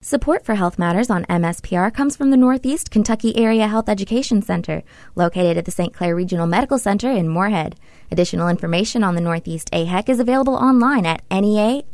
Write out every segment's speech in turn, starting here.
Support for Health Matters on MSPR comes from the Northeast Kentucky Area Health Education Center, located at the St. Clair Regional Medical Center in Moorhead. Additional information on the Northeast AHEC is available online at neahec.org.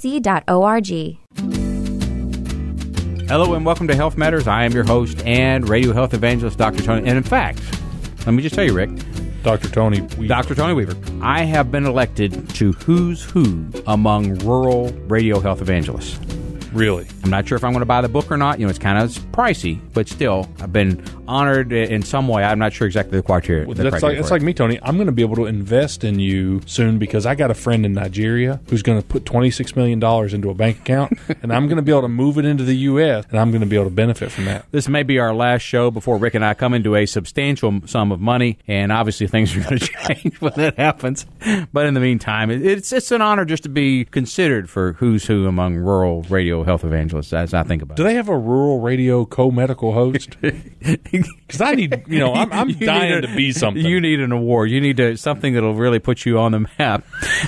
Hello and welcome to Health Matters. I am your host and radio health evangelist, Dr. Tony. And in fact, let me just tell you, Rick. Dr. Tony Weaver. Dr. Tony Weaver. I have been elected to Who's Who among rural radio health evangelists. Really? I'm not sure if I'm going to buy the book or not. You know, it's kind of pricey, but still, I've been honored in some way. I'm not sure exactly the criteria. Well, that's like me, Tony. I'm going to be able to invest in you soon because I got a friend in Nigeria who's going to put $26 million into a bank account, and I'm going to be able to move it into the U.S., and I'm going to be able to benefit from that. This may be our last show before Rick and I come into a substantial sum of money, and obviously things are going to change when that happens. But in the meantime, it's an honor just to be considered for Who's Who among rural radio health evangelists, as I think about it. Do they have a rural radio co-medical host? Because I need, I'm dying to be something. You need an award. You need something that'll really put you on the map.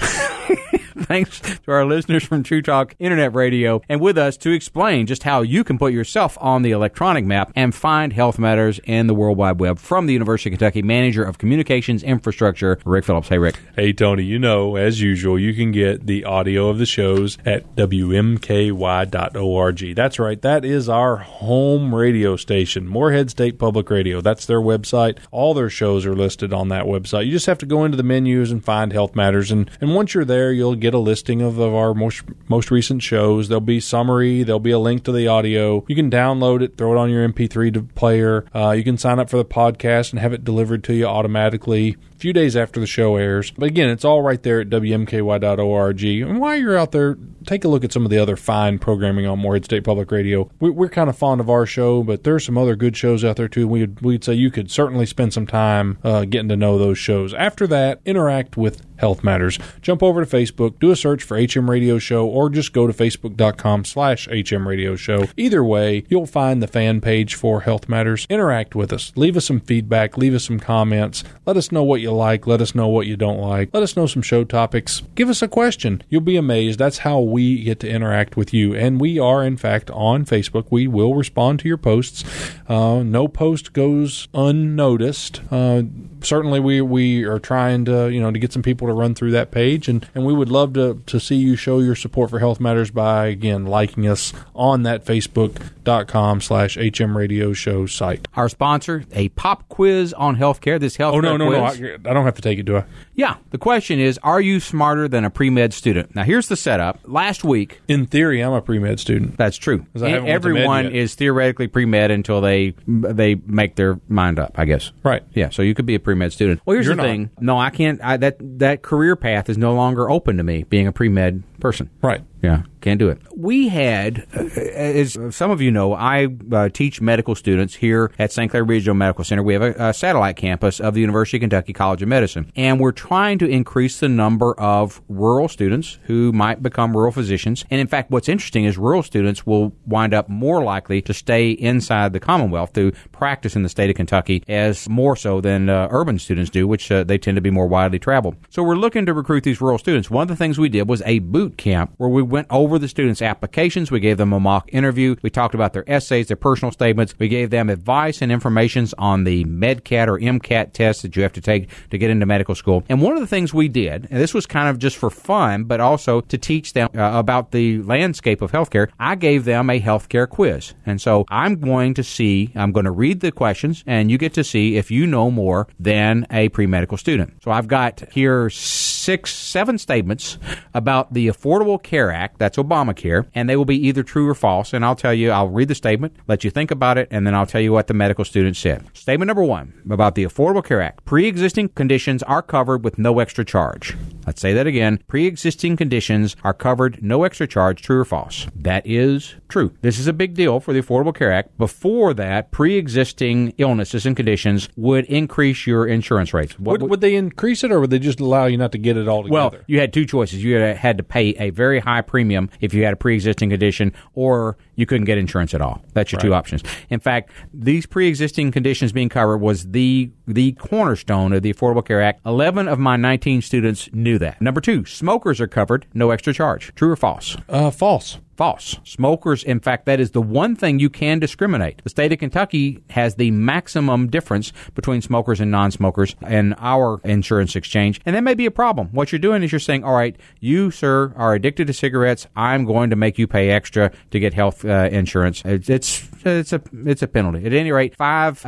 Thanks to our listeners from True Talk Internet Radio and with us to explain just how you can put yourself on the electronic map and find Health Matters in the World Wide Web. From the University of Kentucky, Manager of Communications Infrastructure, Rick Phillips. Hey, Rick. Hey, Tony. As usual, you can get the audio of the shows at WMKY.org. That's right. That is our home radio station, Moorhead State Public Radio. That's their website. All their shows are listed on that website. You just have to go into the menus and find Health Matters. And once you're there, you'll get a listing of our most recent shows. There'll be summary. There'll be a link to the audio. You can download it, throw it on your MP3 player. You can sign up for the podcast and have it delivered to you automatically a few days after the show airs. But again, it's all right there at WMKY.org. And while you're out there, take a look at some of the other fine programming on Moorhead State Public Radio. We're kind of fond of our show, but there's some other good shows out there too. We'd say you could certainly spend some time getting to know those shows. After that, interact with Health Matters. Jump over to Facebook, do a search for HM Radio Show, or just go to facebook.com/HM Radio Show. Either way, you'll find the fan page for Health Matters. Interact with us. Leave us some feedback. Leave us some comments. Let us know what you like. Let us know what you don't like. Let us know some show topics. Give us a question. You'll be amazed. That's how we get to interact with you. And we are, in fact, on Facebook. We will respond to your posts. No post goes unnoticed. Certainly, we are trying to get some people to run through that page, and we would love to see you show your support for Health Matters by, again, liking us on that Facebook.com/HM Radio Show site. Our sponsor, a pop quiz on healthcare. This healthcare quiz. I don't have to take it, do I? Yeah. The question is, are you smarter than a pre-med student? Now, here's the setup. Last week... In theory, I'm a pre-med student. That's true. Everyone is theoretically pre-med until they make their mind up, I guess. Right. Yeah, so you could be a pre-med student. Well, here's the thing. No, I can't. That career path is no longer open to me, being a pre-med person. Right. Yeah, can't do it. We had, as some of you know, I teach medical students here at St. Clair Regional Medical Center. We have a satellite campus of the University of Kentucky College of Medicine, and we're trying to increase the number of rural students who might become rural physicians. And in fact, what's interesting is rural students will wind up more likely to stay inside the Commonwealth to practice in the state of Kentucky as more so than urban students do, which they tend to be more widely traveled. So we're looking to recruit these rural students. One of the things we did was a boot camp where we went over the students' applications. We gave them a mock interview. We talked about their essays, their personal statements. We gave them advice and information on the MedCat or MCAT test that you have to take to get into medical school. And one of the things we did, and this was kind of just for fun, but also to teach them about the landscape of healthcare, I gave them a healthcare quiz. And so I'm going to read the questions, and you get to see if you know more than a pre-medical student. So I've got here 7 statements about the Affordable Care Act. That's Obamacare, and they will be either true or false. And I'll read the statement, let you think about it, and then I'll tell you what the medical student said. Statement number 1 about the Affordable Care Act. Pre-existing conditions are covered with no extra charge. Let's say that again. Pre-existing conditions are covered, no extra charge, true or false? That is true. This is a big deal for the Affordable Care Act. Before that, pre-existing illnesses and conditions would increase your insurance rates. Would they increase it, or would they just allow you not to get it all together? Well, you had 2 choices. You had to pay a very high premium if you had a pre-existing condition, or you couldn't get insurance at all. That's your 2 options. In fact, these pre-existing conditions being covered was the cornerstone of the Affordable Care Act. 11 of my 19 students knew that. Number 2, smokers are covered, no extra charge. True or false? False. False. Smokers, in fact, that is the one thing you can discriminate. The state of Kentucky has the maximum difference between smokers and non-smokers in our insurance exchange, and that may be a problem. What you're doing is you're saying, all right, you, sir, are addicted to cigarettes. I'm going to make you pay extra to get health insurance. It's a penalty. At any rate,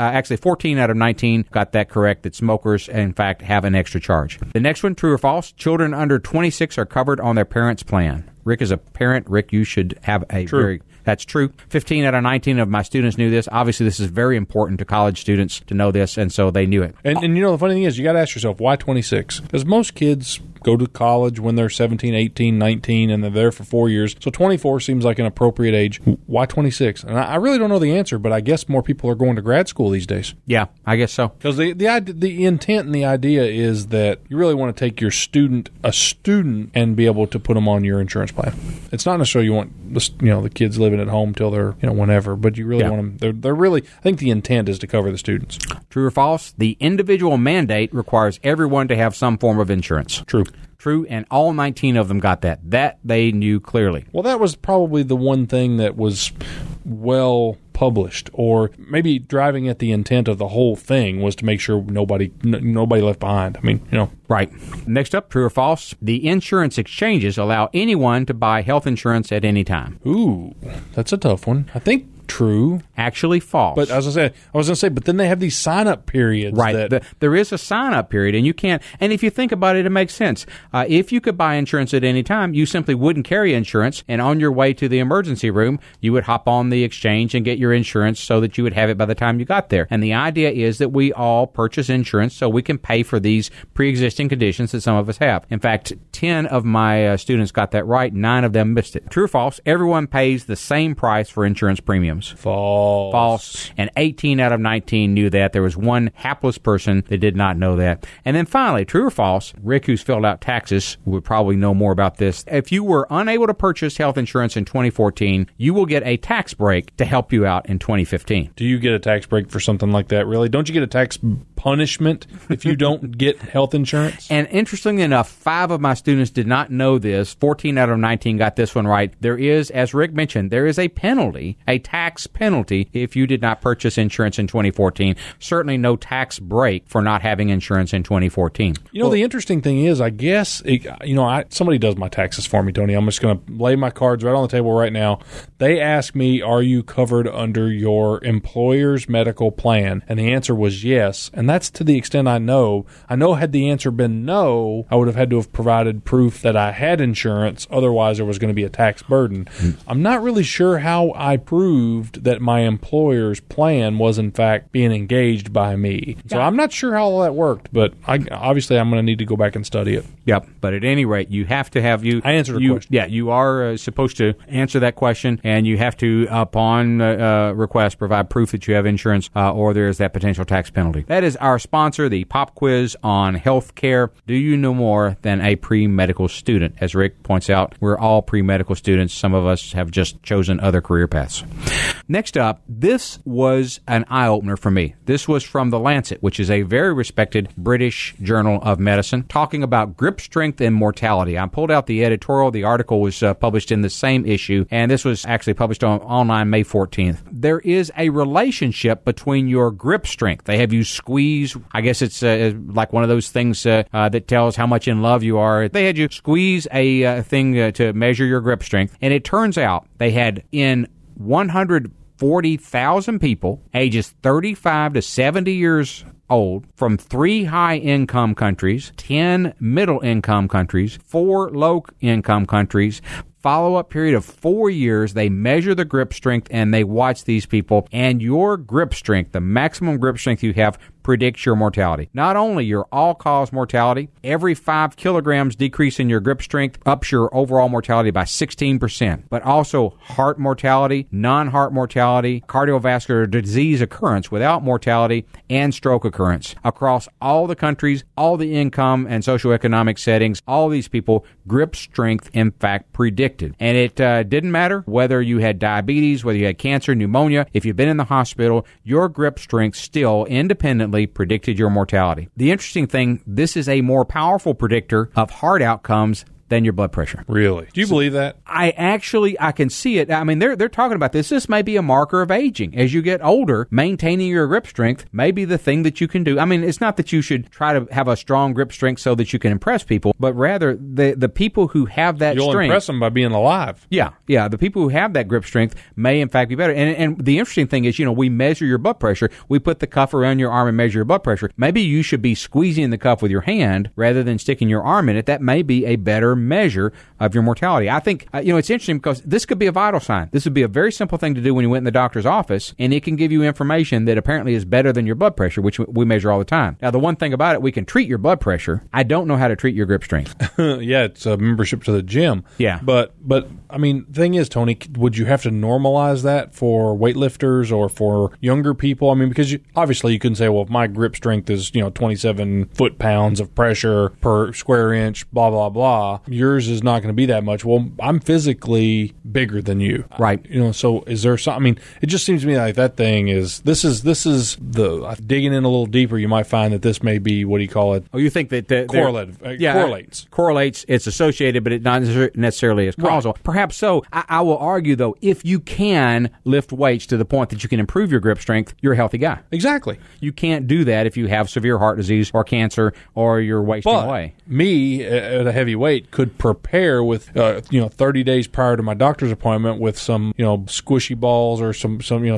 14 out of 19 got that correct, that smokers, in fact, have an extra charge. The next one, true or false, children under 26 are covered on their parents' plan. Rick is a parent. Rick, you should have a True. That's true. 15 out of 19 of my students knew this. Obviously, this is very important to college students to know this, and so they knew it. And you know, the funny thing is, you got to ask yourself, why 26? Because most kids go to college when they're 17, 18, 19, and they're there for 4 years. So 24 seems like an appropriate age. Why 26? And I really don't know the answer, but I guess more people are going to grad school these days. Yeah, I guess so. Because the intent and the idea is that you really want to take your student, and be able to put them on your insurance plan. It's not necessarily you want the kids living at home till they're whenever, but you really want them. They're really. I think the intent is to cover the students. True or false? The individual mandate requires everyone to have some form of insurance. True, and all 19 of them got that. That they knew clearly. Well, that was probably the one thing that was well published, or maybe driving at the intent of the whole thing was to make sure nobody left behind. I mean, Right. Next up, true or false? The insurance exchanges allow anyone to buy health insurance at any time. Ooh, that's a tough one. I think true. Actually false. But as I said, but then they have these sign-up periods. Right. There is a sign-up period, and you can't. And if you think about it, it makes sense. If you could buy insurance at any time, you simply wouldn't carry insurance, and on your way to the emergency room, you would hop on the exchange and get your insurance so that you would have it by the time you got there. And the idea is that we all purchase insurance so we can pay for these pre-existing conditions that some of us have. In fact, 10 of my students got that right. 9 of them missed it. True or false? Everyone pays the same price for insurance premiums. False. And 18 out of 19 knew that. There was one hapless person that did not know that. And then finally, true or false, Rick, who's filled out taxes, would probably know more about this. If you were unable to purchase health insurance in 2014, you will get a tax break to help you out in 2015. Do you get a tax break for something like that, really? Don't you get a tax punishment if you don't get health insurance? And interestingly enough, 5 of my students did not know this. 14 out of 19 got this one right. There is, as Rick mentioned, there is a penalty, a tax penalty, if you did not purchase insurance in 2014. Certainly no tax break for not having insurance in 2014. The interesting thing is, I guess, somebody does my taxes for me, Tony. I'm just going to lay my cards right on the table right now. They ask me, are you covered under your employer's medical plan? And the answer was yes. And that's to the extent I know. I know had the answer been no, I would have had to have provided proof that I had insurance. Otherwise, there was going to be a tax burden. I'm not really sure how I proved that my employer's plan was, in fact, being engaged by me. So I'm not sure how all that worked, but obviously I'm going to need to go back and study it. Yep. But at any rate, you have to have I answered the question. Yeah, you are supposed to answer that question, and you have to, upon request, provide proof that you have insurance, or there is that potential tax penalty. That is our sponsor, the Pop Quiz on Health Care. Do you know more than a pre-medical student? As Rick points out, we're all pre-medical students. Some of us have just chosen other career paths. Next up, this was an eye-opener for me. This was from The Lancet, which is a very respected British journal of medicine, talking about grip strength and mortality. I pulled out the editorial. The article was published in the same issue, and this was actually published online May 14th. There is a relationship between your grip strength. They have you squeeze, I guess it's like one of those things that tells how much in love you are. They had you squeeze a thing to measure your grip strength, and it turns out they had in 140,000 people ages 35 to 70 years old from 3 high-income countries, 10 middle-income countries, 4 low-income countries. Follow-up period of 4 years. They measure the grip strength, and they watch these people. And your grip strength, the maximum grip strength you have, predicts your mortality. Not only your all-cause mortality, every 5 kilograms decrease in your grip strength ups your overall mortality by 16%, but also heart mortality, non-heart mortality, cardiovascular disease occurrence without mortality, and stroke occurrence. Across all the countries, all the income and socioeconomic settings, all these people, grip strength, in fact, predicted. And it didn't matter whether you had diabetes, whether you had cancer, pneumonia, if you've been in the hospital, your grip strength still independently predicted your mortality. The interesting thing, this is a more powerful predictor of heart outcomes than your blood pressure. Really? Do you believe that? I can see it. I mean, they're talking about this. This may be a marker of aging. As you get older, maintaining your grip strength may be the thing that you can do. I mean, it's not that you should try to have a strong grip strength so that you can impress people, but rather the people who have that You'll strength. You'll impress them by being alive. Yeah. The people who have that grip strength may, in fact, be better. And the interesting thing is, we measure your blood pressure. We put the cuff around your arm and measure your blood pressure. Maybe you should be squeezing the cuff with your hand rather than sticking your arm in it. That may be a better measure of your mortality. I think, it's interesting because this could be a vital sign. This would be a very simple thing to do when you went in the doctor's office, and it can give you information that apparently is better than your blood pressure, which we measure all the time. Now, the one thing about it, we can treat your blood pressure. I don't know how to treat your grip strength. Yeah, it's a membership to the gym. Yeah. But I mean, the thing is, Tony, would you have to normalize that for weightlifters or for younger people? I mean, because obviously you couldn't say, well, if my grip strength is, 27 foot-pounds of pressure per square inch, blah, blah, blah, yours is not going to be that much. Well, I'm physically bigger than you. Right. So is there some, I mean, it just seems to me like that thing is, this is the, digging in a little deeper, you might find that this may be, what do you call it? Oh, you think that correlates. Correlates. It's associated, but it's not necessarily as causal. Right. Perhaps so. I will argue, though, if you can lift weights to the point that you can improve your grip strength, you're a healthy guy. Exactly. You can't do that if you have severe heart disease or cancer or you're wasting away. Me, at a heavy weight, could prepare with, 30 days prior to my doctor's appointment with some, squishy balls or some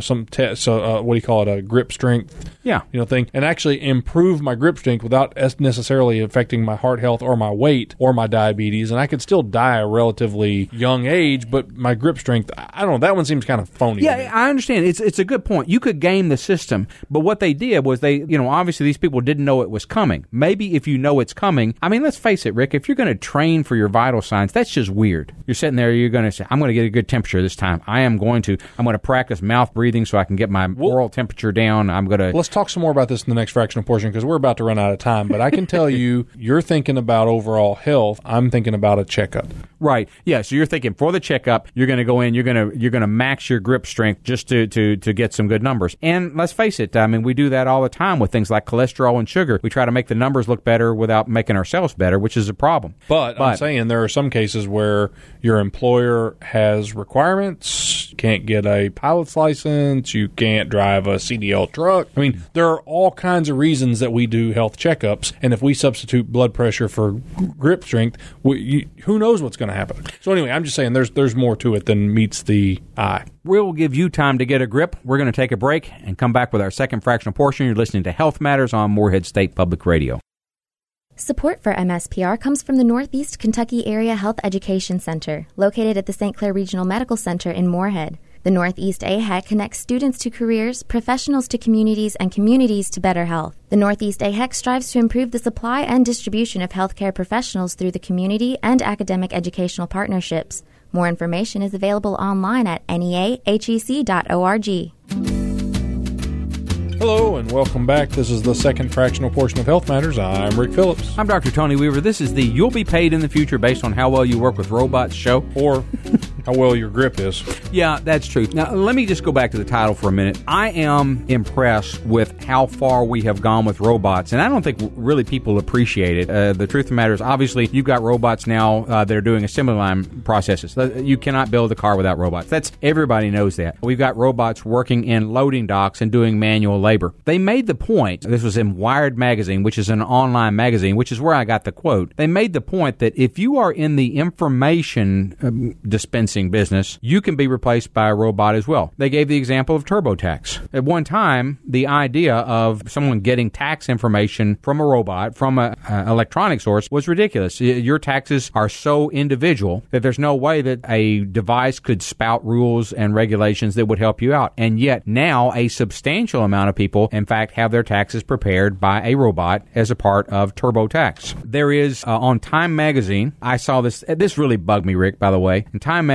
what do you call it, a grip strength thing, and actually improve my grip strength without necessarily affecting my heart health or my weight or my diabetes, and I could still die at a relatively young age, but my grip strength, I don't know, that one seems kind of phony. Yeah, I understand. It's a good point. You could game the system, but what they did was obviously these people didn't know it was coming. Maybe if you know it's coming, I mean, let's face it, Rick, if you're going to train for your vital signs, that's just weird. You're sitting there, you're going to say, I'm going to get a good temperature this time. I'm going to practice mouth breathing so I can get my oral temperature down. Let's talk some more about this in the next fractional portion because we're about to run out of time, but I can tell you, you're thinking about overall health. I'm thinking about a checkup. Right. Yeah. So you're thinking for the checkup, you're going to go in, you're going to max your grip strength just to get some good numbers. And let's face it, I mean, we do that all the time with things like cholesterol and sugar. We try to make the numbers look better without making ourselves better, which is a problem. But I'm saying there are some cases where your employer has requirements. You can't get a pilot's license. You can't drive a CDL truck. I mean, there are all kinds of reasons that we do health checkups. And if we substitute blood pressure for grip strength, who knows what's going to happen. So anyway, I'm just saying there's more to it than meets the eye. We'll give you time to get a grip. We're going to take a break and come back with our second fractional portion. You're listening to Health Matters on Morehead State Public Radio. Support for MSPR comes from the Northeast Kentucky Area Health Education Center, located at the St. Clair Regional Medical Center in Morehead. The Northeast AHEC connects students to careers, professionals to communities, and communities to better health. The Northeast AHEC strives to improve the supply and distribution of healthcare professionals through the community and academic educational partnerships. More information is available online at neahec.org. Hello and welcome back. This is the second fractional portion of Health Matters. I'm Rick Phillips. I'm Dr. Tony Weaver. This is the You'll Be Paid in the Future Based on How Well You Work with Robots show. Or how well your grip is. Yeah, that's true. Now, let me just go back to the title for a minute. I am impressed with how far we have gone with robots, and I don't think really people appreciate it. The truth of the matter is, obviously, you've got robots now that are doing assembly line processes. You cannot build a car without robots. Everybody knows that. We've got robots working in loading docks and doing manual labor. They made the point, this was in Wired Magazine, which is an online magazine, which is where I got the quote. They made the point that if you are in the information dispensing business, you can be replaced by a robot as well. They gave the example of TurboTax. At one time, the idea of someone getting tax information from a robot, from an electronic source, was ridiculous. Your taxes are so individual that there's no way that a device could spout rules and regulations that would help you out. And yet now a substantial amount of people, in fact, have their taxes prepared by a robot as a part of TurboTax. There is, on Time Magazine, I saw this really bugged me, Rick, by the way. In Time Magazine,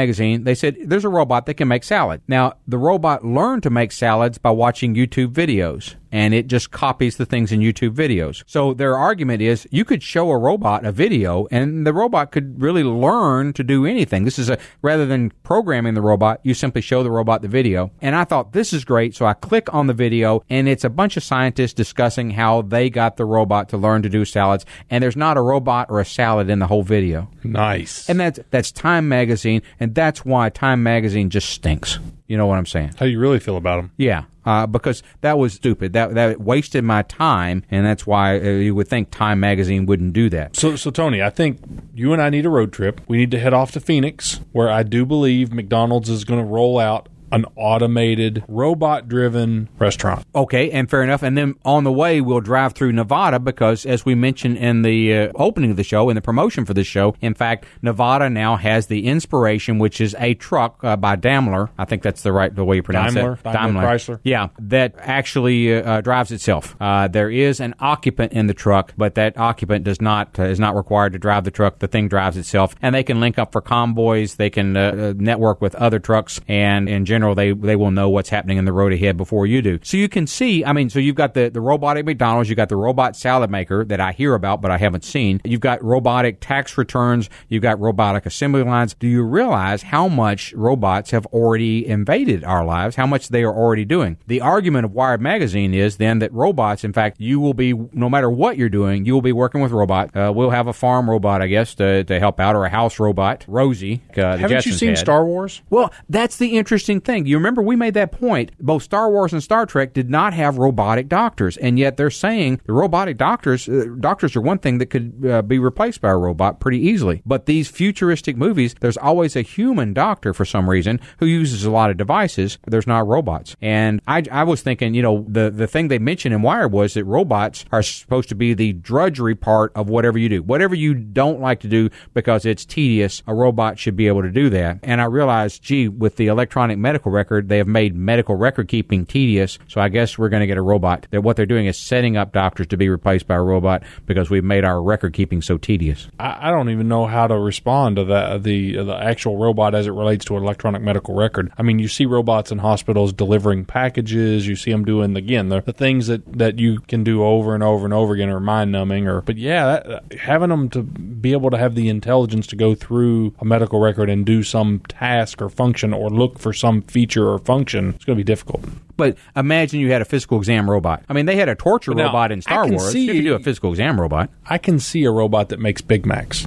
Magazine, they said there's a robot that can make salad. Now, the robot learned to make salads by watching YouTube videos, and it just copies the things in YouTube videos. So their argument is you could show a robot a video, and the robot could really learn to do anything. This is rather than programming the robot, you simply show the robot the video. And I thought, this is great. So I click on the video, and it's a bunch of scientists discussing how they got the robot to learn to do salads. And there's not a robot or a salad in the whole video. Nice. And that's Time Magazine, and that's why Time Magazine just stinks. You know what I'm saying? How do you really feel about them? Yeah. Because that was stupid. That wasted my time, and that's why you would think Time Magazine wouldn't do that. So, Tony, I think you and I need a road trip. We need to head off to Phoenix, where I do believe McDonald's is going to roll out an automated, robot-driven restaurant. Okay, and fair enough. And then on the way, we'll drive through Nevada because, as we mentioned in the opening of the show, in the promotion for this show, in fact, Nevada now has the Inspiration, which is a truck by Daimler. I think that's the way you pronounce it. Daimler Chrysler. Yeah, that actually drives itself. There is an occupant in the truck, but that occupant is not required to drive the truck. The thing drives itself, and they can link up for convoys. They can network with other trucks, and in general, they will know what's happening in the road ahead before you do. So you can see, so you've got the robotic McDonald's, you've got the robot salad maker that I hear about but I haven't seen. You've got robotic tax returns, you've got robotic assembly lines. Do you realize how much robots have already invaded our lives, how much they are already doing? The argument of Wired Magazine is then that robots, in fact, you will be, no matter what you're doing, you will be working with robots. We'll have a farm robot, I guess, to help out, or a house robot. Rosie, haven't you seen Star Wars? Well, that's the interesting thing. You remember we made that point. Both Star Wars and Star Trek did not have robotic doctors, and yet they're saying the robotic doctors are one thing that could be replaced by a robot pretty easily. But these futuristic movies, there's always a human doctor for some reason who uses a lot of devices. There's not robots. And I was thinking, the thing they mentioned in Wired was that robots are supposed to be the drudgery part of whatever you do. Whatever you don't like to do because it's tedious, a robot should be able to do that. And I realized, with the electronic medical record, they have made medical record keeping tedious, so I guess we're going to get a robot. What they're doing is setting up doctors to be replaced by a robot because we've made our record keeping so tedious. I don't even know how to respond to the actual robot as it relates to an electronic medical record. You see robots in hospitals delivering packages, you see them doing, again, the things that you can do over and over and over again are mind-numbing. But having them to be able to have the intelligence to go through a medical record and do some task or function or look for some feature or function, it's going to be difficult. But imagine you had a physical exam robot. They had a torture robot in Star Wars. You could do a physical exam robot. I can see a robot that makes Big Macs.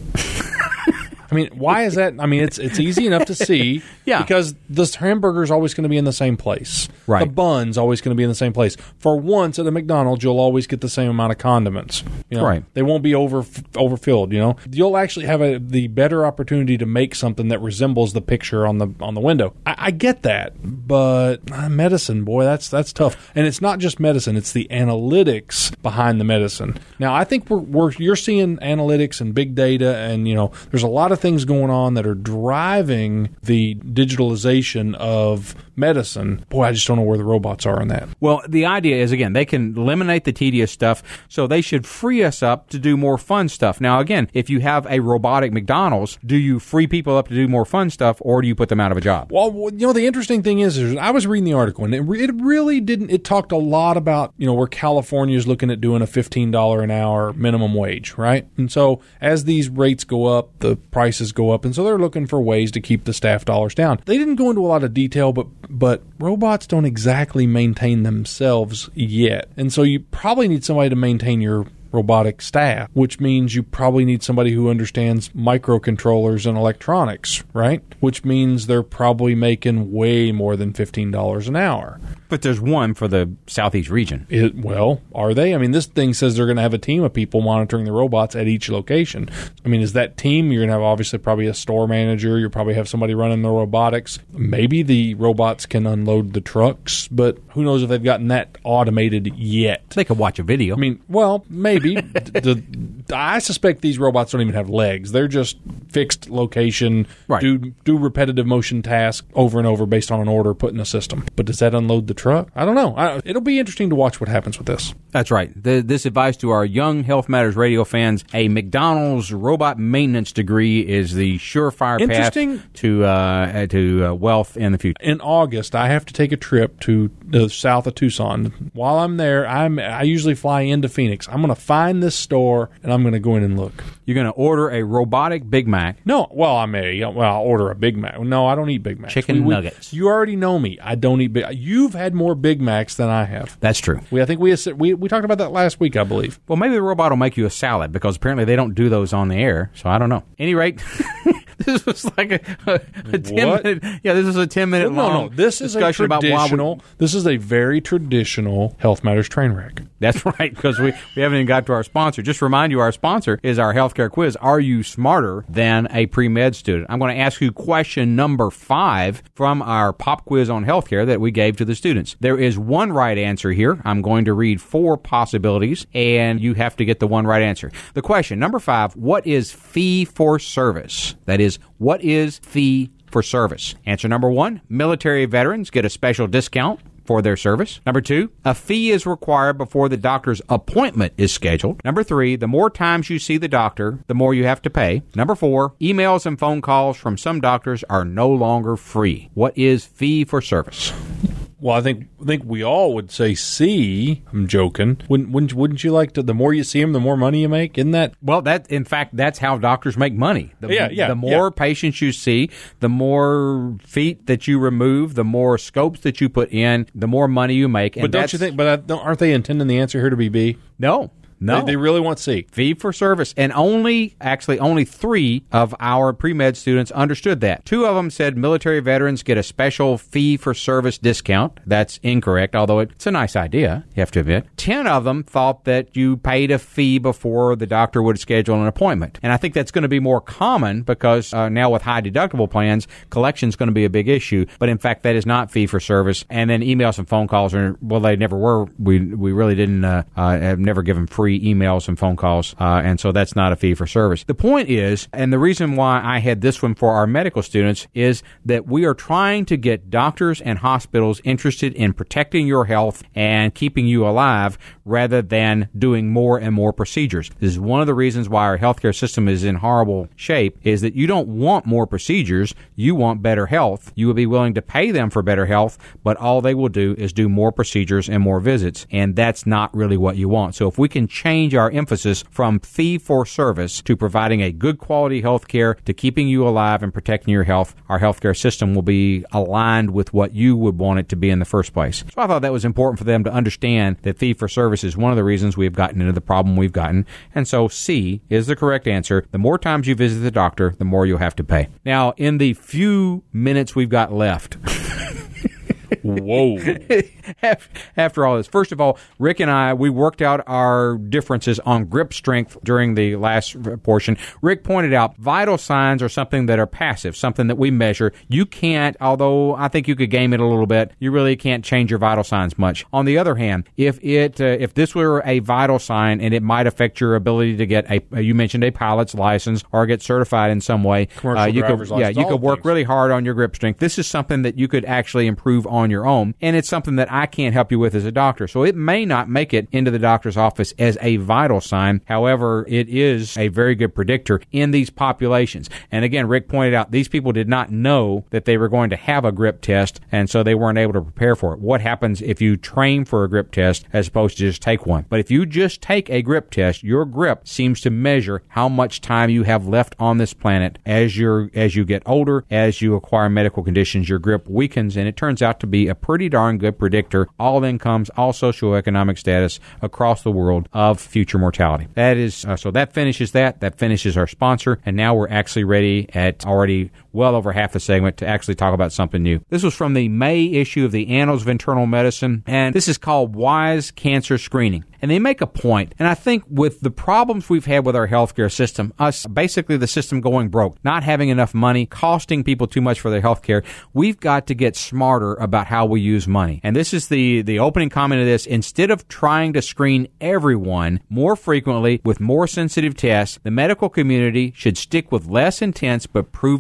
Why is that? It's easy enough to see because the hamburger's always going to be in the same place. Right. The bun's always going to be in the same place. For once at a McDonald's, you'll always get the same amount of condiments. Right. They won't be overfilled, You'll actually have the better opportunity to make something that resembles the picture on the window. I get that, but medicine, boy, that's tough. And it's not just medicine, it's the analytics behind the medicine. Now, I think you're seeing analytics and big data, and there's a lot of things going on that are driving the digitalization of medicine. Boy, I just don't know where the robots are on that. Well, the idea is, again, they can eliminate the tedious stuff, so they should free us up to do more fun stuff. Now, again, if you have a robotic McDonald's, do you free people up to do more fun stuff, or do you put them out of a job? Well, the interesting thing is I was reading the article, and it really didn't. It talked a lot about, where California is looking at doing a $15 an hour minimum wage, right? And so as these rates go up, the prices go up, and so they're looking for ways to keep the staff dollars down. They didn't go into a lot of detail, but robots don't exactly maintain themselves yet. And so you probably need somebody to maintain your robotic staff, which means you probably need somebody who understands microcontrollers and electronics, right? Which means they're probably making way more than $15 an hour. But there's one for the Southeast region. Well, are they? This thing says they're going to have a team of people monitoring the robots at each location. Is that team? You're going to have obviously probably a store manager. You'll probably have somebody running the robotics. Maybe the robots can unload the trucks, but who knows if they've gotten that automated yet. They could watch a video. Well, maybe. I suspect these robots don't even have legs. They're just fixed location, right. do repetitive motion tasks over and over based on an order put in a system. But does that unload the truck. I don't know. It'll be interesting to watch what happens with this. That's right. This advice to our young Health Matters radio fans: a McDonald's robot maintenance degree is the surefire path to wealth in the future. In August, I have to take a trip to the south of Tucson. While I'm there, I usually fly into Phoenix. I'm going to find this store, and I'm going to go in and look. You're going to order a robotic Big Mac. No, well, I'll order a Big Mac. No, I don't eat Big Macs. Chicken nuggets. You already know me. I don't eat Big. You've had more Big Macs than I have. That's true. I think we talked about that last week, I believe. Well, maybe the robot will make you a salad, because apparently they don't do those on the air. So I don't know. At any rate, this was like a 10-minute. Yeah, this is a 10-minute long. No. This is discussion about why this is a very traditional Health Matters train wreck. That's right, because we haven't even got to our sponsor. Just to remind you, our sponsor is our healthcare quiz. Are you smarter than a pre-med student? I'm going to ask you question number 5 from our pop quiz on healthcare that we gave to the students. There is one right answer here. I'm going to read 4 possibilities, and you have to get the one right answer. The question, number 5, what is fee for service? That is, what is fee for service? Answer number 1, military veterans get a special discount for their service. Number 2, a fee is required before the doctor's appointment is scheduled. Number 3, the more times you see the doctor, the more you have to pay. Number 4, emails and phone calls from some doctors are no longer free. What is fee for service? Well, I think we all would say C. I'm joking. Wouldn't you like to? The more you see them, the more money you make. Isn't that? Well, in fact, that's how doctors make money. The more patients you see, the more feet that you remove, the more scopes that you put in, the more money you make. And but don't you think? But aren't they intending the answer here to be B? No. They really want C. Fee for service. And only 3 of our pre-med students understood that. 2 of them said military veterans get a special fee for service discount. That's incorrect, although it's a nice idea, you have to admit. 10 of them thought that you paid a fee before the doctor would schedule an appointment. And I think that's going to be more common because now with high deductible plans, collection is going to be a big issue. But in fact, that is not fee for service. And then emails and phone calls they never were. We really didn't have never given free emails and phone calls, and so that's not a fee for service. The point is, and the reason why I had this one for our medical students, is that we are trying to get doctors and hospitals interested in protecting your health and keeping you alive rather than doing more and more procedures. This is one of the reasons why our healthcare system is in horrible shape, is that you don't want more procedures, you want better health. You would be willing to pay them for better health, but all they will do is do more procedures and more visits, and that's not really what you want. So if we can change our emphasis from fee for service to providing a good quality health care to keeping you alive and protecting your health, our healthcare system will be aligned with what you would want it to be in the first place. So I thought that was important for them to understand that fee for service is one of the reasons we've gotten into the problem we've gotten. And so C is the correct answer. The more times you visit the doctor, the more you'll have to pay. Now, in the few minutes we've got left, whoa. After all this, first of all, Rick and I, we worked out our differences on grip strength during the last portion. Rick pointed out vital signs are something that are passive, something that we measure. You can't, although I think you could game it a little bit, you really can't change your vital signs much. On the other hand, if this were a vital sign and it might affect your ability to get you mentioned a pilot's license or get certified in some way, you could work really hard on your grip strength. This is something that you could actually improve on your own, and it's something that I can't help you with as a doctor. So it may not make it into the doctor's office as a vital sign. However, it is a very good predictor in these populations. And again, Rick pointed out these people did not know that they were going to have a grip test, and so they weren't able to prepare for it. What happens if you train for a grip test as opposed to just take one? But if you just take a grip test, your grip seems to measure how much time you have left on this planet. As you get older, as you acquire medical conditions, your grip weakens, and it turns out to be a pretty darn good predictor, all incomes, all socioeconomic status across the world, of future mortality. That is so that finishes that. That finishes our sponsor, and now we're actually ready at already well over half the segment to actually talk about something new. This was from the May issue of the Annals of Internal Medicine, and this is called Wise Cancer Screening. And they make a point, and I think with the problems we've had with our healthcare system, basically the system going broke, not having enough money, costing people too much for their healthcare, we've got to get smarter about how we use money. And this is the opening comment of this. Instead of trying to screen everyone more frequently with more sensitive tests, the medical community should stick with less intense but proven strategies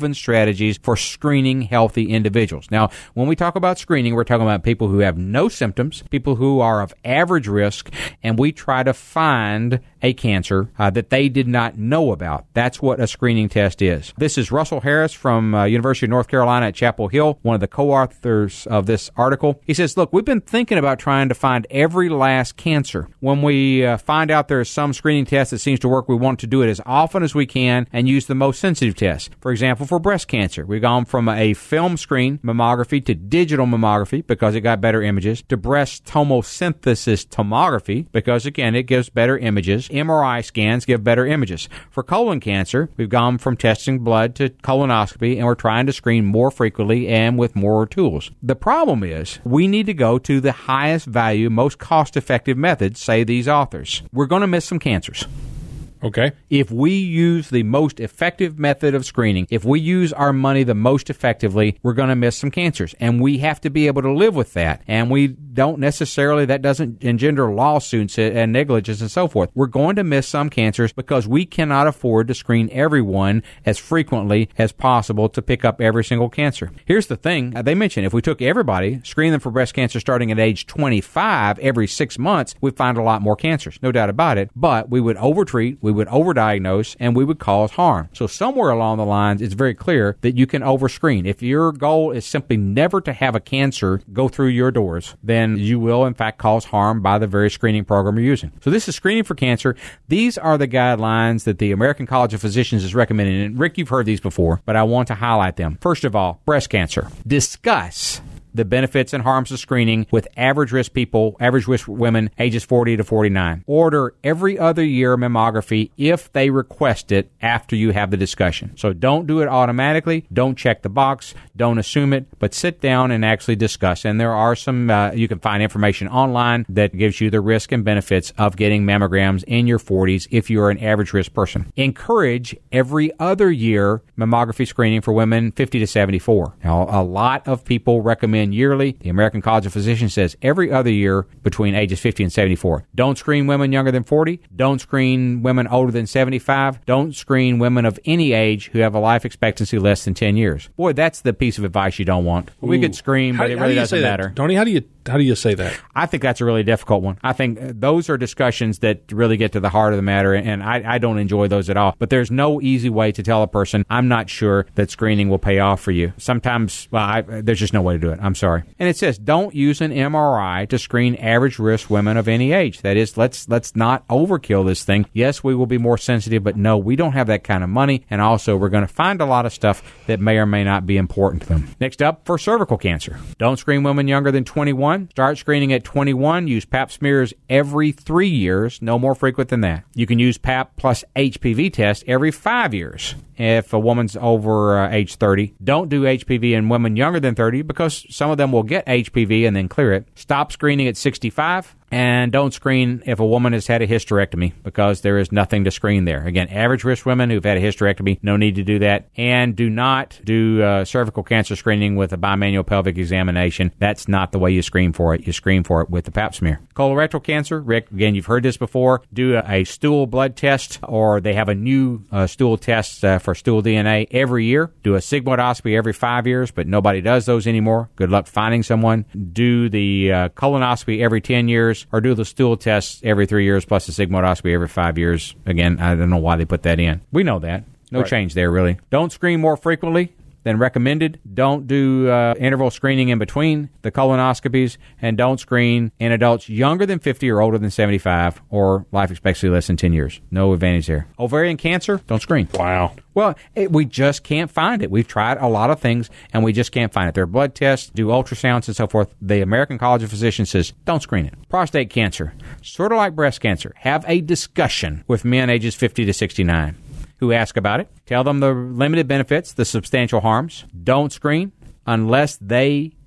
strategies for screening healthy individuals. Now, when we talk about screening, we're talking about people who have no symptoms, people who are of average risk, and we try to find a cancer that they did not know about. That's what a screening test is. This is Russell Harris from University of North Carolina at Chapel Hill, one of the co-authors of this article. He says, look, we've been thinking about trying to find every last cancer. When we find out there is some screening test that seems to work, we want to do it as often as we can and use the most sensitive tests. For example, for breast cancer, we've gone from a film screen mammography to digital mammography because it got better images, to breast tomosynthesis tomography because, again, it gives better images. MRI scans give better images. For colon cancer, we've gone from testing blood to colonoscopy, and we're trying to screen more frequently and with more tools. The problem is we need to go to the highest value, most cost-effective methods, say these authors. We're going to miss some cancers. Okay. If we use the most effective method of screening, if we use our money the most effectively, we're going to miss some cancers. And we have to be able to live with that. And we don't necessarily, that doesn't engender lawsuits and negligence and so forth. We're going to miss some cancers because we cannot afford to screen everyone as frequently as possible to pick up every single cancer. Here's the thing. They mentioned if we took everybody, screen them for breast cancer starting at age 25 every 6 months, we'd find a lot more cancers. No doubt about it. But we would overtreat, we would overdiagnose, and we would cause harm. So somewhere along the lines, it's very clear that you can overscreen. If your goal is simply never to have a cancer go through your doors, then you will, in fact, cause harm by the very screening program you're using. So this is screening for cancer. These are the guidelines that the American College of Physicians is recommending. And Rick, you've heard these before, but I want to highlight them. First of all, breast cancer. Discuss the benefits and harms of screening with average risk people, average risk women, ages 40 to 49. Order every other year mammography if they request it after you have the discussion. So don't do it automatically. Don't check the box. Don't assume it, but sit down and actually discuss. And there are some, you can find information online that gives you the risk and benefits of getting mammograms in your 40s if you're an average risk person. Encourage every other year mammography screening for women 50 to 74. Now, a lot of people recommend yearly. The American College of Physicians says every other year between ages 50 and 74. Don't screen women younger than 40. Don't screen women older than 75. Don't screen women of any age who have a life expectancy less than 10 years. Boy, that's the piece of advice you don't want. We could scream, but it really doesn't matter. Tony, how do you say that? I think that's a really difficult one. I think those are discussions that really get to the heart of the matter, and I don't enjoy those at all. But there's no easy way to tell a person, I'm not sure that screening will pay off for you. Sometimes, there's just no way to do it. I'm sorry. And it says, don't use an MRI to screen average risk women of any age. That is, let's not overkill this thing. Yes, we will be more sensitive, but no, we don't have that kind of money. And also, we're going to find a lot of stuff that may or may not be important to them. Next up, for cervical cancer. Don't screen women younger than 21. Start screening at 21. Use Pap smears every 3 years, no more frequent than that. You can use Pap plus HPV test every 5 years if a woman's over age 30. Don't do HPV in women younger than 30 because some of them will get HPV and then clear it. Stop screening at 65. And don't screen if a woman has had a hysterectomy because there is nothing to screen there. Again, average risk women who've had a hysterectomy, no need to do that. And do not do cervical cancer screening with a bimanual pelvic examination. That's not the way you screen for it. You screen for it with the Pap smear. Colorectal cancer, Rick, again, you've heard this before. Do a stool blood test, or they have a new stool test for stool DNA every year. Do a sigmoidoscopy every 5 years, but nobody does those anymore. Good luck finding someone. Do the colonoscopy every 10 years. Or do the stool tests every 3 years plus the sigmoidoscopy every 5 years. Again, I don't know why they put that in. We know that. No change there, really. Don't screen more frequently than recommended. Don't do interval screening in between the colonoscopies, and don't screen in adults younger than 50 or older than 75 or life expectancy less than 10 years. No advantage there. Ovarian cancer, don't screen. Wow. Well, we just can't find it. We've tried a lot of things, and we just can't find it. There are blood tests, do ultrasounds, and so forth. The American College of Physicians says, don't screen it. Prostate cancer, sort of like breast cancer. Have a discussion with men ages 50 to 69 who ask about it. Tell them the limited benefits, the substantial harms. Don't screen unless they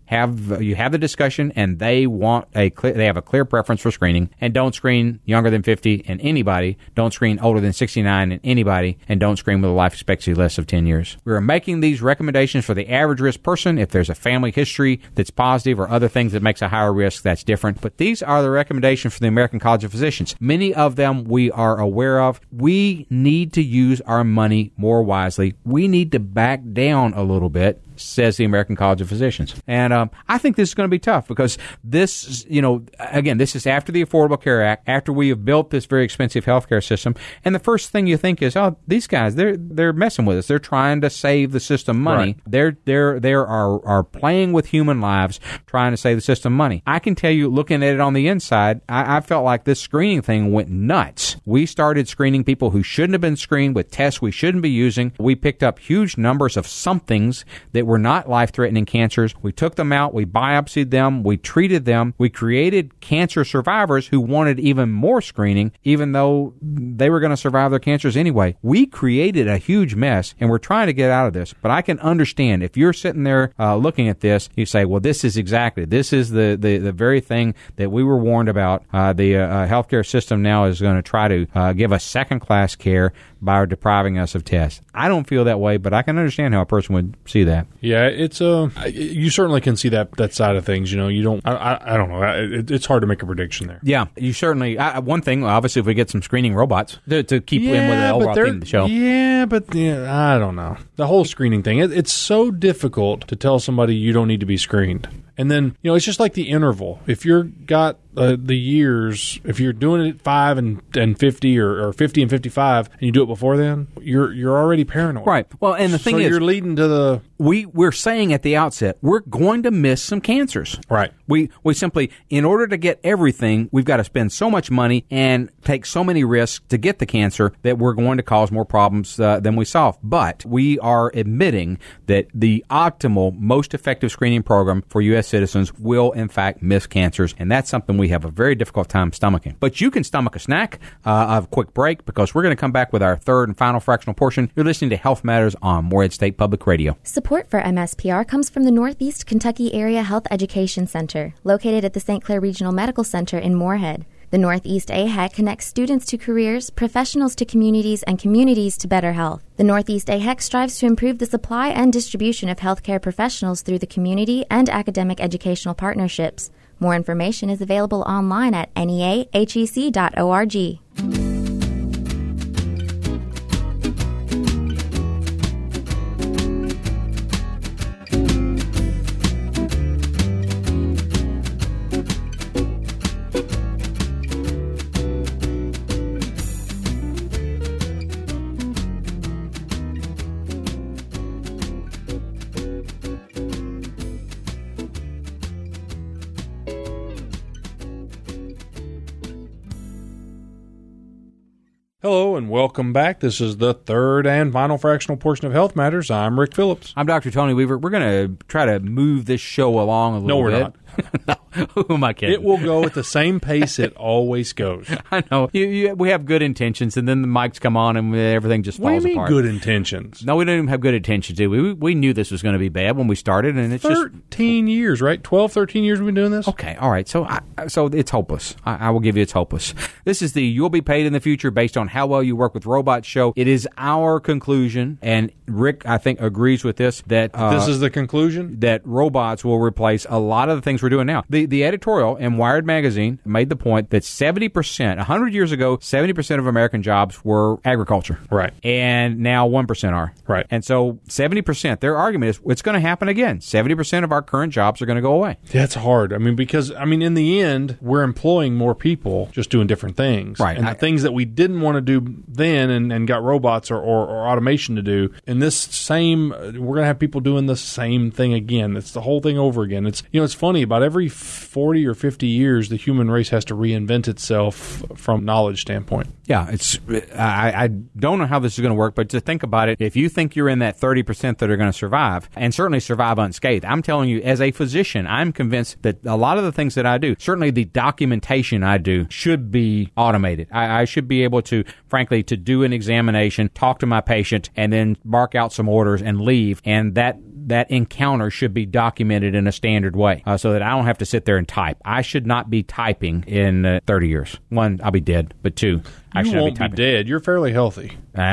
you have the discussion, and they have a clear preference for screening, and don't screen younger than 50 in anybody, don't screen older than 69 in anybody, and don't screen with a life expectancy less of 10 years. We are making these recommendations for the average risk person. If there's a family history that's positive or other things that makes a higher risk, that's different. But these are the recommendations for the American College of Physicians. Many of them we are aware of. We need to use our money more wisely. We need to back down a little bit, says the American College of Physicians. And I think this is going to be tough because this, again, this is after the Affordable Care Act, after we have built this very expensive healthcare system. And the first thing you think is, oh, these guys, they're messing with us. They're trying to save the system money. Right. They are playing with human lives, trying to save the system money. I can tell you, looking at it on the inside, I felt like this screening thing went nuts. We started screening people who shouldn't have been screened with tests we shouldn't be using. We picked up huge numbers of somethings that were not life-threatening cancers. We took them out, we biopsied them, we treated them, we created cancer survivors who wanted even more screening, even though they were going to survive their cancers anyway. We created a huge mess, and we're trying to get out of this. But I can understand if you're sitting there looking at this, you say, well, this is the very thing that we were warned about. The healthcare system now is going to try to give us second-class care by depriving us of tests. I don't feel that way, but I can understand how a person would see that. Yeah, it's you certainly can see that side of things. You don't. I don't know. It's hard to make a prediction there. Yeah, you certainly. One thing, obviously, if we get some screening robots to keep in with the overall theme of the show. Yeah, but I don't know. The whole screening thing. It's so difficult to tell somebody you don't need to be screened. And then, it's just like the interval. If you've got the years, if you're doing it at 5 and 50 or 50 and 55, and you do it before then, you're already paranoid. Right. Well, and the thing is, you're leading to the... We're saying at the outset, we're going to miss some cancers. Right. We simply, in order to get everything, we've got to spend so much money and take so many risks to get the cancer that we're going to cause more problems than we solve. But we are admitting that the optimal, most effective screening program for U.S. citizens will, in fact, miss cancers. And that's something we have a very difficult time stomaching. But you can stomach a snack, a quick break, because we're going to come back with our third and final fractional portion. You're listening to Health Matters on Morehead State Public Radio. Support for MSPR comes from the Northeast Kentucky Area Health Education Center, located at the St. Clair Regional Medical Center in Morehead. The Northeast AHEC connects students to careers, professionals to communities, and communities to better health. The Northeast AHEC strives to improve the supply and distribution of healthcare professionals through the community and academic educational partnerships. More information is available online at neahec.org. Hello and welcome back. This is the third and final fractional portion of Health Matters. I'm Rick Phillips. I'm Dr. Tony Weaver. We're going to try to move this show along a little bit. No, we're not. No, who am I kidding? It will go at the same pace it always goes. I know. We have good intentions, and then the mics come on, and everything just falls apart. What do you mean good intentions? No, we don't even have good intentions, do we? We knew this was going to be bad when we started, and it's 13 years, right? 12, 13 years we've been doing this? Okay, all right. So it's hopeless. I will give you it's hopeless. This is the You'll Be Paid in the Future based on how well you work with robots show. It is our conclusion, and Rick, I think, agrees with this, that this is the conclusion? That robots will replace a lot of the things we're doing now. The editorial in Wired Magazine made the point that 70%, 100 years ago, 70% of American jobs were agriculture. Right. And now 1% are. Right. And so 70%, their argument is it's going to happen again. 70% of our current jobs are going to go away. That's hard. Because in the end, we're employing more people just doing different things. Right. And the things that we didn't want to do then and got robots or automation to do, in this we're going to have people doing the same thing again. It's the whole thing over again. It's funny, about every 40 or 50 years, the human race has to reinvent itself from knowledge standpoint. Yeah, I don't know how this is going to work, but to think about it, if you think you're in that 30% that are going to survive, and certainly survive unscathed, I'm telling you, as a physician, I'm convinced that a lot of the things that I do, certainly the documentation I do, should be automated. I should be able to, frankly, to do an examination, talk to my patient, and then mark out some orders and leave, and that encounter should be documented in a standard way so that I don't have to sit there and type. I should not be typing in 30 years. One, I'll be dead, but two, I should won't be dead. You're fairly healthy.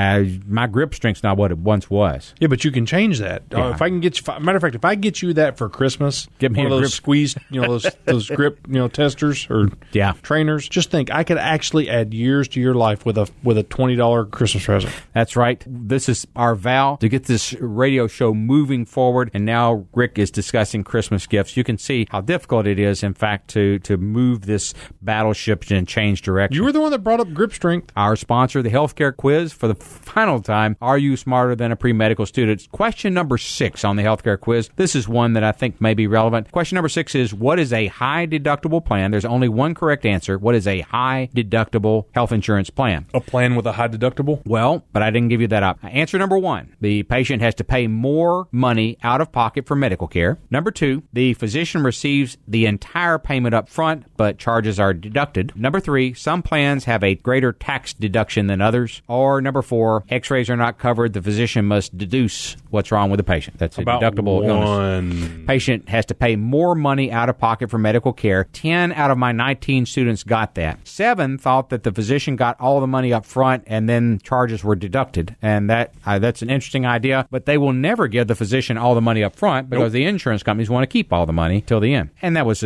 My grip strength's not what it once was. Yeah, but you can change that. Yeah. If I can get you, matter of fact, if I get you that for Christmas, Get me one a of those grip. squeezed, those grip, testers or trainers. Just think, I could actually add years to your life with a $20 Christmas present. That's right. This is our vow to get this radio show moving forward, and now Rick is discussing Christmas gifts. You can see how difficult it is, in fact, to move this battleship and change direction. You were the one that brought up grip strength. Our sponsor, the healthcare quiz, for the final time. Are you smarter than a pre-medical student? Question number 6 on the healthcare quiz. This is one that I think may be relevant. Question number 6 is, what is a high deductible plan? There's only one correct answer. What is a high deductible health insurance plan? A plan with a high deductible? Well, but I didn't give you that up. Answer number 1, the patient has to pay more money out of pocket for medical care. Number 2, the physician receives the entire payment up front, but charges are deducted. Number 3, some plans have a greater tax deduction than others. Or number 4, x-rays are not covered. The physician must deduce what's wrong with the patient. That's a deductible illness. Patient has to pay more money out of pocket for medical care. 10 out of my 19 students got that. 7 thought that the physician got all the money up front and then charges were deducted. And that's an interesting idea, but they will never give the physician all the money up front because the insurance companies want to keep all the money till the end. And that was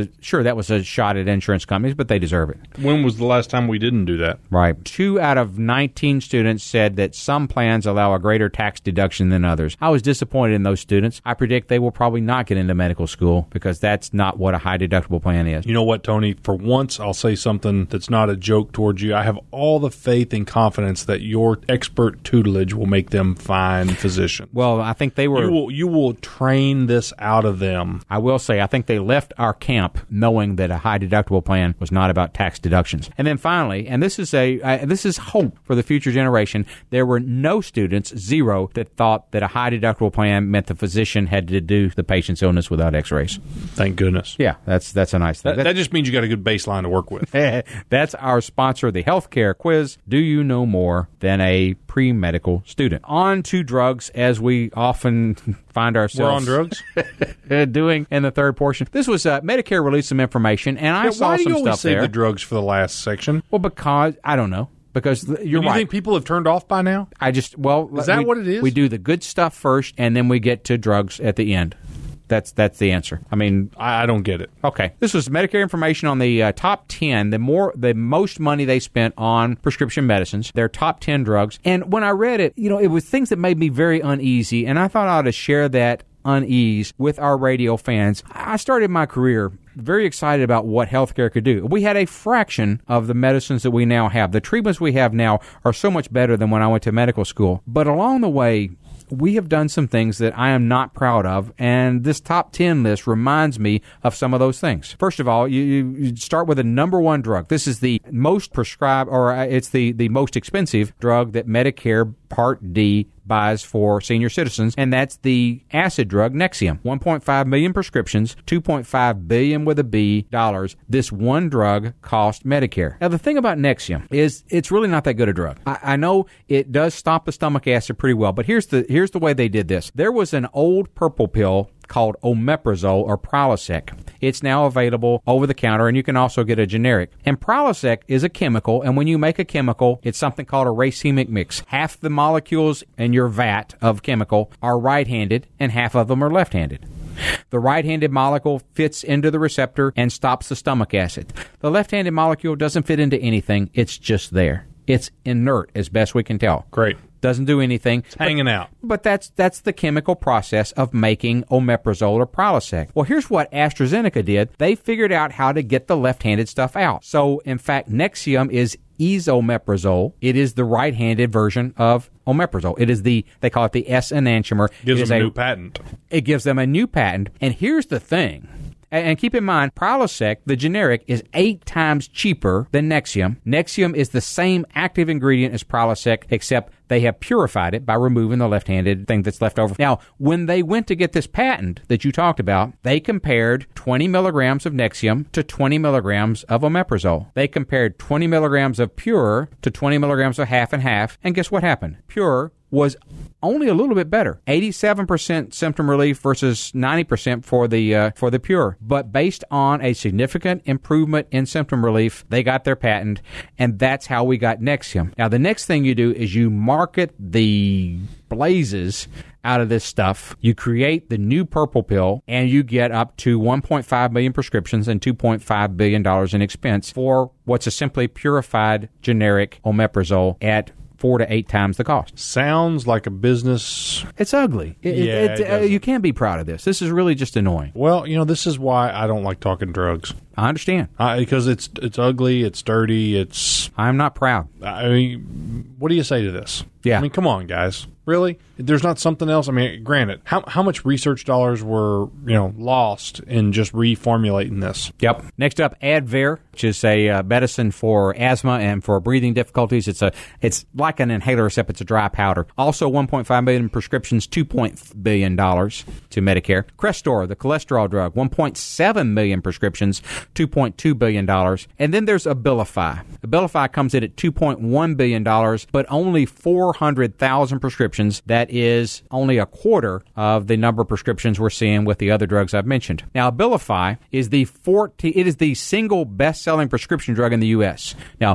a shot at insurance companies, but they deserve it. When was the last time we didn't do that? Right. 2 out of 19 students said that some plans allow a greater tax deduction than others. I was disappointed in those students. I predict they will probably not get into medical school because that's not what a high deductible plan is. You know what, Tony? For once, I'll say something that's not a joke towards you. I have all the faith and confidence that your expert tutelage will make them fine physicians. Well, I think they were... You will train this out of them. I will say, I think they left our camp knowing that a high deductible plan was not about tax deductions. And then finally, and this is hope for the future generation, there were no students, 0, that thought that a high deductible plan meant the physician had to deduce the patient's illness without x-rays. Thank goodness. Yeah, that's a nice thing. That just means you got a good baseline to work with. That's our sponsor, the healthcare quiz. Do you know more than a pre-medical student? On to drugs, as we often find ourselves... We're on drugs? doing in the third portion. This was Medicare released some information, and I saw some stuff there. Why do you always save the drugs for the last section? Well, because, I don't know. Because you're right. You think people have turned off by now? Is that what it is? We do the good stuff first, and then we get to drugs at the end. That's the answer. I mean, I don't get it. Okay. This was Medicare information on the top 10, the most money they spent on prescription medicines, their top 10 drugs. And when I read it, it was things that made me very uneasy, and I thought I ought to share that unease with our radio fans. I started my career very excited about what healthcare could do. We had a fraction of the medicines that we now have. The treatments we have now are so much better than when I went to medical school. But along the way, we have done some things that I am not proud of, and this top 10 list reminds me of some of those things. First of all, you start with the number 1 drug. This is the most prescribed, or it's the most expensive drug that Medicare Part D buys for senior citizens, and that's the acid drug Nexium. 1.5 million prescriptions, $2.5 billion with a B dollars. This one drug cost Medicare. Now, the thing about Nexium is it's really not that good a drug. I know it does stop the stomach acid pretty well, but here's the way they did this. There was an old purple pill called omeprazole or Prilosec. It's now available over the counter, and you can also get a generic. And Prilosec is a chemical, and when you make a chemical, it's something called a racemic mix. Half the molecules in your vat of chemical are right-handed, and half of them are left-handed. The right-handed molecule fits into the receptor and stops the stomach acid. The left-handed molecule doesn't fit into anything. It's just there. It's inert, as best we can tell. Great. Doesn't do anything. It's hanging out. But that's the chemical process of making omeprazole or Prilosec. Well, here's what AstraZeneca did. They figured out how to get the left-handed stuff out. So, in fact, Nexium is esomeprazole. It is the right-handed version of omeprazole. It is they call it the S enantiomer. Gives them a new patent. It gives them a new patent. And here's the thing. And keep in mind, Prilosec, the generic, is 8 times cheaper than Nexium. Nexium is the same active ingredient as Prilosec, except they have purified it by removing the left-handed thing that's left over. Now, when they went to get this patent that you talked about, they compared 20 milligrams of Nexium to 20 milligrams of omeprazole. They compared 20 milligrams of Pure to 20 milligrams of half and half, and guess what happened? Pure was only a little bit better. 87% symptom relief versus 90% for the Pure. But based on a significant improvement in symptom relief, they got their patent, and that's how we got Nexium. Now, the next thing you do is you market the blazes out of this stuff. You create the new purple pill, and you get up to 1.5 million prescriptions and $2.5 billion in expense for what's a simply purified generic omeprazole at 4 to 8 times the cost. Sounds like a business. It's ugly. You can't be proud of this. This is really just annoying. Well, this is why I don't like talking drugs. I understand. Because it's ugly, it's dirty, I'm not proud. I mean, what do you say to this? Yeah. I mean, come on, guys. Really? There's not something else? I mean, granted, how much research dollars were, lost in just reformulating this? Yep. Next up, Advair, which is a medicine for asthma and for breathing difficulties. It's like an inhaler, except it's a dry powder. Also, 1.5 million prescriptions, $2 billion to Medicare. Crestor, the cholesterol drug, 1.7 million prescriptions, $2.2 billion. And then there's Abilify. Abilify comes in at $2.1 billion, but only 400,000 prescriptions. That is only a quarter of the number of prescriptions we're seeing with the other drugs I've mentioned. Now, Abilify is the single best-selling prescription drug in the U.S. Now,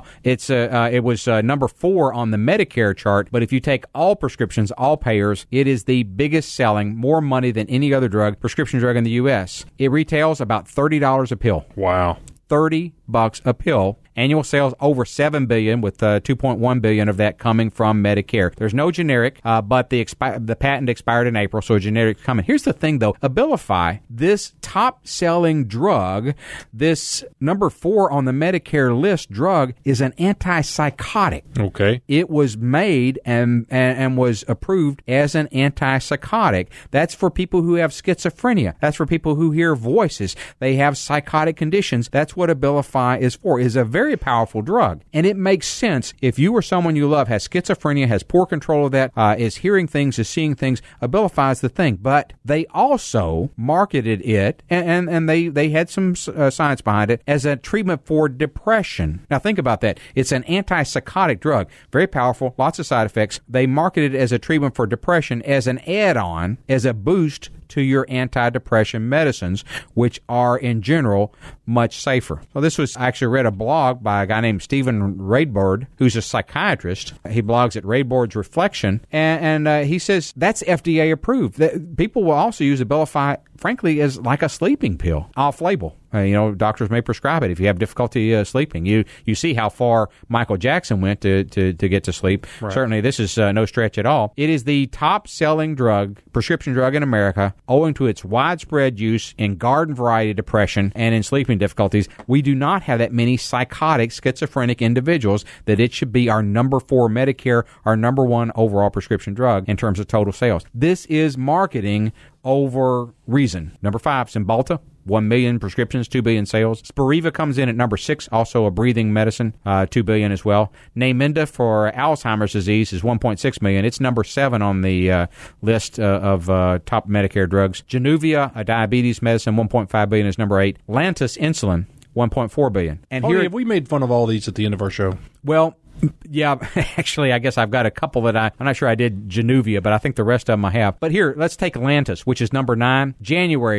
it was number 4 on the Medicare chart, but if you take all prescriptions, all payers, it is the biggest-selling, more money than any other prescription drug in the U.S. It retails about $30 a pill. Wow. $30 a pill. Annual sales over $7 billion, with $2.1 billion of that coming from Medicare. There's no generic, but the patent expired in April, so a generic coming. Here's the thing, though. Abilify, this top-selling drug, this number 4 on the Medicare list drug, is an antipsychotic. Okay. It was made and was approved as an antipsychotic. That's for people who have schizophrenia. That's for people who hear voices. They have psychotic conditions. That's what Abilify is for. It's a very powerful drug. And it makes sense if you or someone you love has schizophrenia, has poor control of that, is hearing things, is seeing things. Abilify is the thing. But they also marketed it, and they had some science behind it, as a treatment for depression. Now think about that. It's an antipsychotic drug. Very powerful, lots of side effects. They marketed it as a treatment for depression, as an add-on, as a boost to your antidepressant medicines, which are in general much safer. So I actually read a blog by a guy named Stephen Radbourd, who's a psychiatrist. He blogs at Radbourd's Reflection, and he says that's FDA approved. People will also use Abilify, frankly, as like a sleeping pill, off-label. Doctors may prescribe it if you have difficulty sleeping. You see how far Michael Jackson went to get to sleep. Right. Certainly, this is no stretch at all. It is the top-selling prescription drug in America, owing to its widespread use in garden variety depression and in sleeping difficulties. We do not have that many psychotic, schizophrenic individuals that it should be our number 4 Medicare, our number 1 overall prescription drug in terms of total sales. This is marketing over reason. Number 5, Cymbalta. 1 million prescriptions, 2 billion sales. Spiriva comes in at number 6, also a breathing medicine, 2 billion as well. Namenda for Alzheimer's disease is 1.6 million. It's number 7 on the list of top Medicare drugs. Januvia, a diabetes medicine, 1.5 billion is number 8. Lantus insulin, 1.4 billion. And have we made fun of all these at the end of our show? Well, yeah, actually, I guess I've got a couple that I'm not sure I did Januvia, but I think the rest of them I have. But here, let's take Lantus, which is number 9. January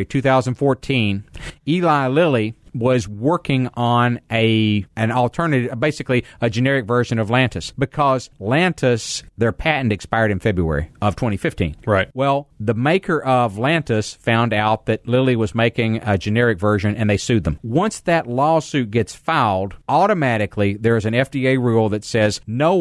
2014, Eli Lilly was working on an alternative, basically a generic version of Lantus, because Lantus, their patent expired in February of 2015. Right. Well, the maker of Lantus found out that Lilly was making a generic version, and they sued them. Once that lawsuit gets filed, automatically there is an FDA rule that says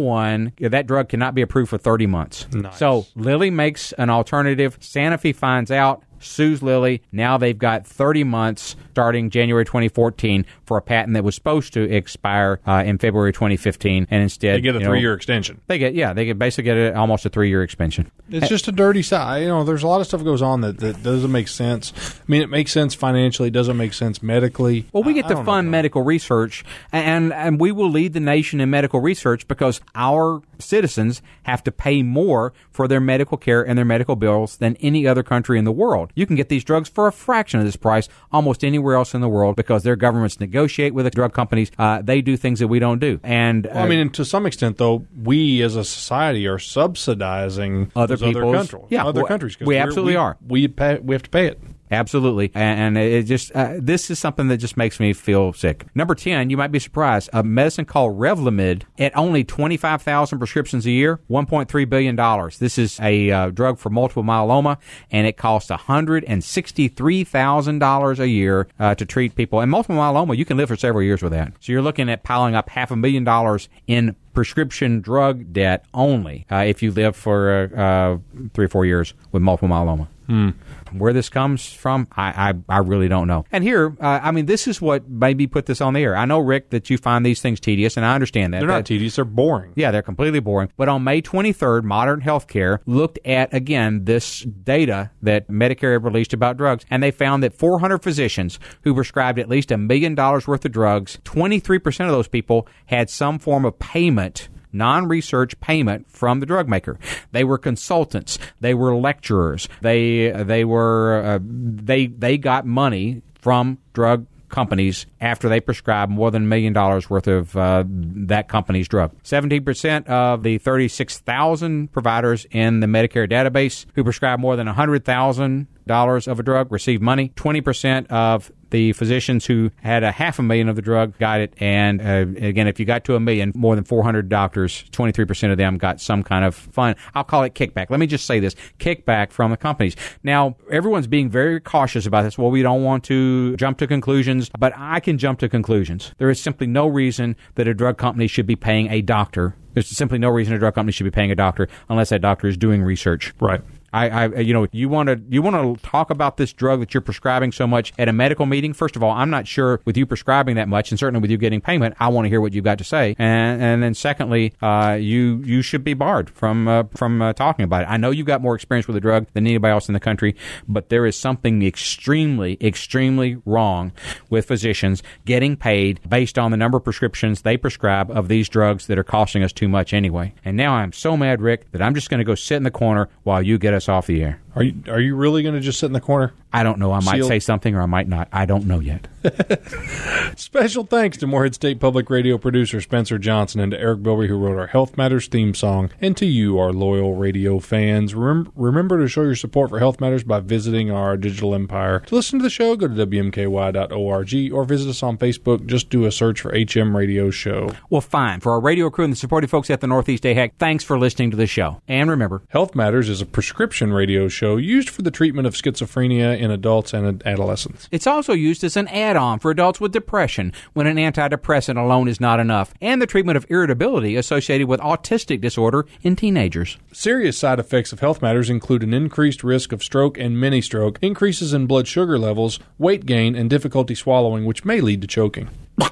that drug cannot be approved for 30 months. Nice. So Lilly makes an alternative. Sanofi finds out, sues Lilly. Now they've got 30 months starting January 2014 for a patent that was supposed to expire in February 2015, and instead They get a 3-year extension. They get basically get almost a 3-year extension. It's just a dirty side. There's a lot of stuff goes on that doesn't make sense. I mean, it makes sense financially. It doesn't make sense medically. Well, we get to fund medical research, and we will lead the nation in medical research because our citizens have to pay more for their medical care and their medical bills than any other country in the world. You can get these drugs for a fraction of this price almost anywhere else in the world because their governments negotiate with the drug companies. They do things that we don't do. And and to some extent, though, we as a society are subsidizing other countries. We absolutely are. We have to pay it. Absolutely. And it just this is something that just makes me feel sick. Number 10, you might be surprised, a medicine called Revlimid, at only 25,000 prescriptions a year, $1.3 billion. This is a drug for multiple myeloma, and it costs $163,000 a year to treat people. And multiple myeloma, you can live for several years with that. So you're looking at piling up $500,000 in prescription drug debt only if you live for 3 or 4 years with multiple myeloma. Where this comes from, I really don't know. And here, this is what made me put this on the air. I know, Rick, that you find these things tedious, and I understand that. They're not tedious. They're boring. Yeah, they're completely boring. But on May 23rd, Modern Healthcare looked at, again, this data that Medicare had released about drugs, and they found that 400 physicians who prescribed at least $1 million worth of drugs, 23% of those people had some form of payment, non-research payment from the drug maker. They were consultants. They were lecturers. They got money from drug companies after they prescribed more than $1 million worth of that company's drug. 17% of the 36,000 providers in the Medicare database who prescribed more than $100,000 of a drug received money. 20% of the physicians who had $500,000 of the drug got it. And again, if you got to $1 million, more than 400 doctors, 23% of them got some kind of fund. I'll call it kickback. Let me just say this: kickback from the companies. Now, everyone's being very cautious about this. Well, we don't want to jump to conclusions, but I can jump to conclusions. There is simply no reason that a drug company should be paying a doctor. There's simply no reason a drug company should be paying a doctor unless that doctor is doing research. Right. You want to talk about this drug that you're prescribing so much at a medical meeting. First of all, I'm not sure with you prescribing that much, and certainly with you getting payment, I want to hear what you've got to say. And then secondly, you should be barred from talking about it. I know you've got more experience with the drug than anybody else in the country, but there is something extremely, extremely wrong with physicians getting paid based on the number of prescriptions they prescribe of these drugs that are costing us too much anyway. And now I'm so mad, Rick, that I'm just going to go sit in the corner while you get us off the air. Are you really going to just sit in the corner? I don't know. I might say something or I might not. I don't know yet. Special thanks to Morehead State Public Radio producer Spencer Johnson and to Eric Bilby, who wrote our Health Matters theme song, and to you, our loyal radio fans. Remember to show your support for Health Matters by visiting our digital empire. To listen to the show, go to WMKY.org or visit us on Facebook. Just do a search for HM Radio Show. Well, fine. For our radio crew and the supportive folks at the Northeast AHEC, thanks for listening to the show. And remember, Health Matters is a prescription radio show used for the treatment of schizophrenia in adults and adolescents. It's also used as an add-on for adults with depression when an antidepressant alone is not enough, and the treatment of irritability associated with autistic disorder in teenagers. Serious side effects of Health Matters include an increased risk of stroke and mini-stroke, increases in blood sugar levels, weight gain, and difficulty swallowing, which may lead to choking.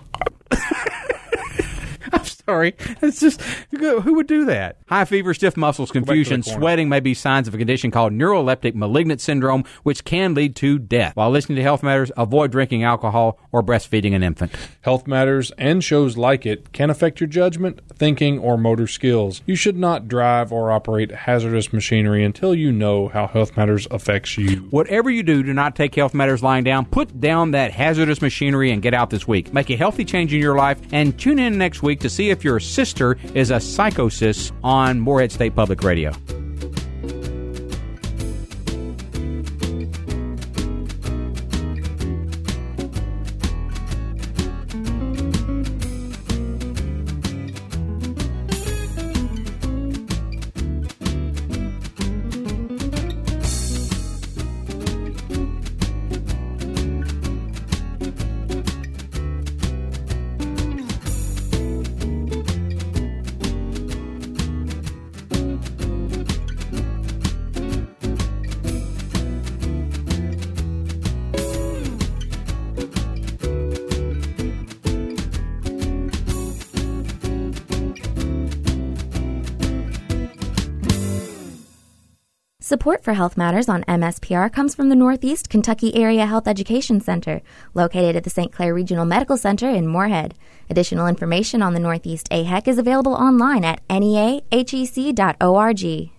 Sorry. It's just, who would do that? High fever, stiff muscles, confusion, sweating may be signs of a condition called neuroleptic malignant syndrome, which can lead to death. While listening to Health Matters, avoid drinking alcohol or breastfeeding an infant. Health Matters and shows like it can affect your judgment, thinking, or motor skills. You should not drive or operate hazardous machinery until you know how Health Matters affects you. Whatever you do not take Health Matters lying down. Put down that hazardous machinery and get out this week. Make a healthy change in your life, and tune in next week to see if your sister is a psychosis on Morehead State Public Radio. Support for Health Matters on MSPR comes from the Northeast Kentucky Area Health Education Center, located at the St. Clair Regional Medical Center in Moorhead. Additional information on the Northeast AHEC is available online at neahec.org.